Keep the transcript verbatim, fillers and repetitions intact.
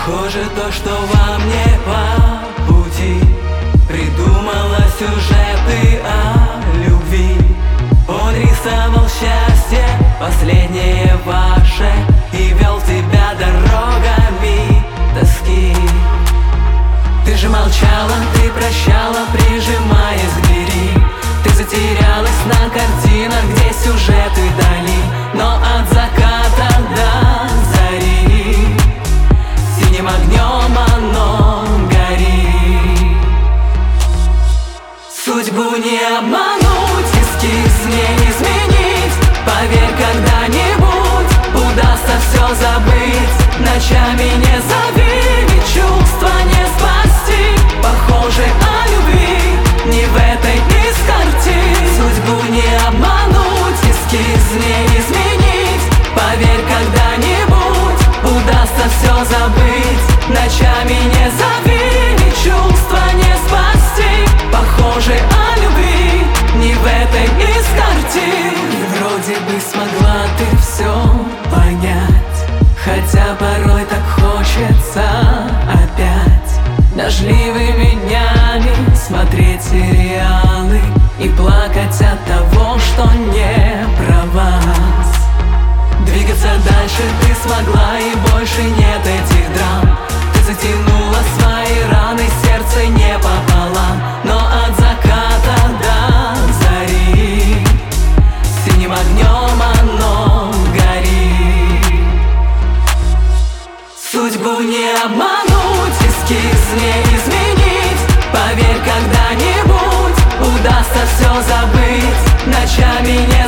Похоже, то, что вам не по пути, придумала сюжеты о любви. Он рисовал счастье, последнее ваше, и вел тебя дорогами тоски. Ты же молчала, ты прощала, прижимаясь к двери. Ты затерялась на картинах, где сюжеты вдали. Но от заката до зари синим огнем оно горит. Судьбу не обмануть, эскиз не изменить. Поверь, когда-нибудь удастся все забыть. Ночами не зови, ведь чувства не спасти. Похоже, о любви не в этой из картин. Судьбу не обмануть, эскиз не изменить. Поверь, когда-нибудь удастся все забыть. Ночами не зови, ведь чувства не спасти. Похоже, о любви не в этой из картин. И вроде бы смогла ты все понять, хотя порой так хочется опять дождливыми днями смотреть сериалы и плакать от того, что не про вас. Двигаться дальше ты смогла, и больше нет этих драм. Ты затянула свои раны, сердце не пополам. Но от заката до зари синим огнем оно горит. Судьбу не обмануть, эскиз не изменить. Поверь, когда-нибудь удастся все забыть. Ночами не